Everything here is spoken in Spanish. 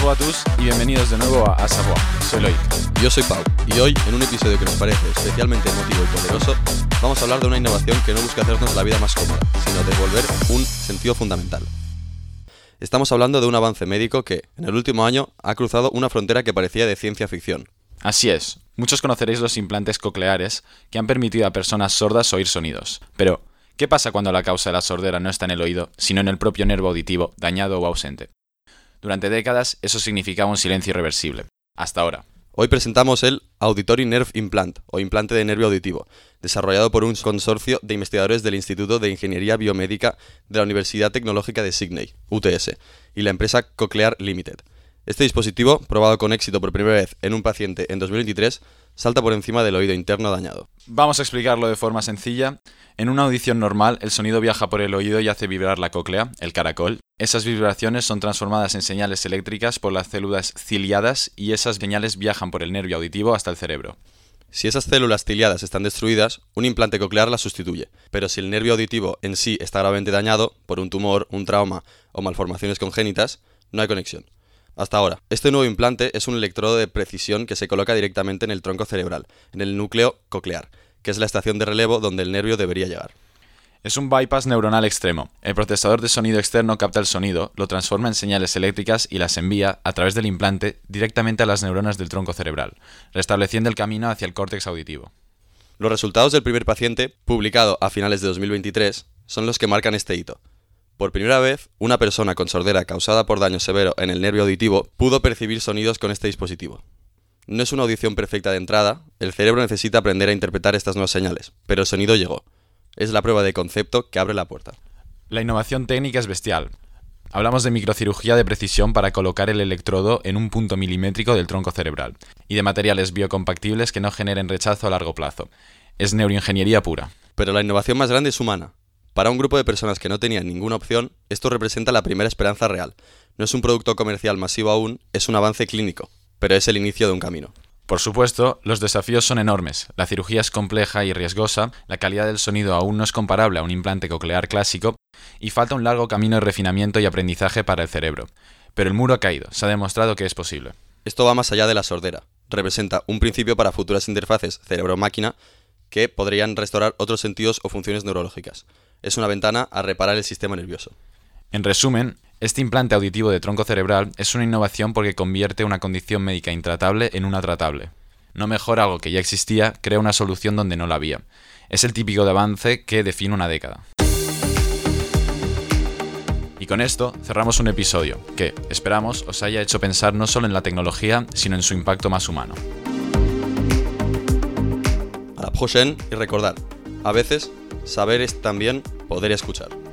Bonjour à tous y bienvenidos de nuevo a Savoir. Soy Loic. Yo soy Pau y hoy, en un episodio que nos parece especialmente emotivo y poderoso, vamos a hablar de una innovación que no busca hacernos la vida más cómoda, sino devolver un sentido fundamental. Estamos hablando de un avance médico que, en el último año, ha cruzado una frontera que parecía de ciencia ficción. Así es, muchos conoceréis los implantes cocleares que han permitido a personas sordas oír sonidos. Pero, ¿qué pasa cuando la causa de la sordera no está en el oído, sino en el propio nervio auditivo, dañado o ausente? Durante décadas, eso significaba un silencio irreversible. Hasta ahora. Hoy presentamos el Auditory Nerve Implant, o implante de nervio auditivo, desarrollado por un consorcio de investigadores del Instituto de Ingeniería Biomédica de la Universidad Tecnológica de Sydney, UTS, y la empresa Cochlear Limited. Este dispositivo, probado con éxito por primera vez en un paciente en 2023, salta por encima del oído interno dañado. Vamos a explicarlo de forma sencilla. En una audición normal, el sonido viaja por el oído y hace vibrar la cóclea, el caracol. Esas vibraciones son transformadas en señales eléctricas por las células ciliadas y esas señales viajan por el nervio auditivo hasta el cerebro. Si esas células ciliadas están destruidas, un implante coclear las sustituye. Pero si el nervio auditivo en sí está gravemente dañado, por un tumor, un trauma o malformaciones congénitas, no hay conexión. Hasta ahora, este nuevo implante es un electrodo de precisión que se coloca directamente en el tronco cerebral, en el núcleo coclear, que es la estación de relevo donde el nervio debería llegar. Es un bypass neuronal extremo. El procesador de sonido externo capta el sonido, lo transforma en señales eléctricas y las envía, a través del implante, directamente a las neuronas del tronco cerebral, restableciendo el camino hacia el córtex auditivo. Los resultados del primer paciente, publicado a finales de 2023, son los que marcan este hito. Por primera vez, una persona con sordera causada por daño severo en el nervio auditivo pudo percibir sonidos con este dispositivo. No es una audición perfecta de entrada, el cerebro necesita aprender a interpretar estas nuevas señales, pero el sonido llegó. Es la prueba de concepto que abre la puerta. La innovación técnica es bestial. Hablamos de microcirugía de precisión para colocar el electrodo en un punto milimétrico del tronco cerebral, y de materiales biocompatibles que no generen rechazo a largo plazo. Es neuroingeniería pura. Pero la innovación más grande es humana. Para un grupo de personas que no tenían ninguna opción, esto representa la primera esperanza real. No es un producto comercial masivo aún, es un avance clínico, pero es el inicio de un camino. Por supuesto, los desafíos son enormes. La cirugía es compleja y riesgosa, la calidad del sonido aún no es comparable a un implante coclear clásico, y falta un largo camino de refinamiento y aprendizaje para el cerebro. Pero el muro ha caído, se ha demostrado que es posible. Esto va más allá de la sordera. Representa un principio para futuras interfaces cerebro-máquina que podrían restaurar otros sentidos o funciones neurológicas. Es una ventana a reparar el sistema nervioso. En resumen, este implante auditivo de tronco cerebral es una innovación porque convierte una condición médica intratable en una tratable. No mejora algo que ya existía, crea una solución donde no la había. Es el típico de avance que define una década. Y con esto cerramos un episodio que, esperamos, os haya hecho pensar no solo en la tecnología, sino en su impacto más humano. A la prochaine y recordar, a veces, saber es también poder escuchar.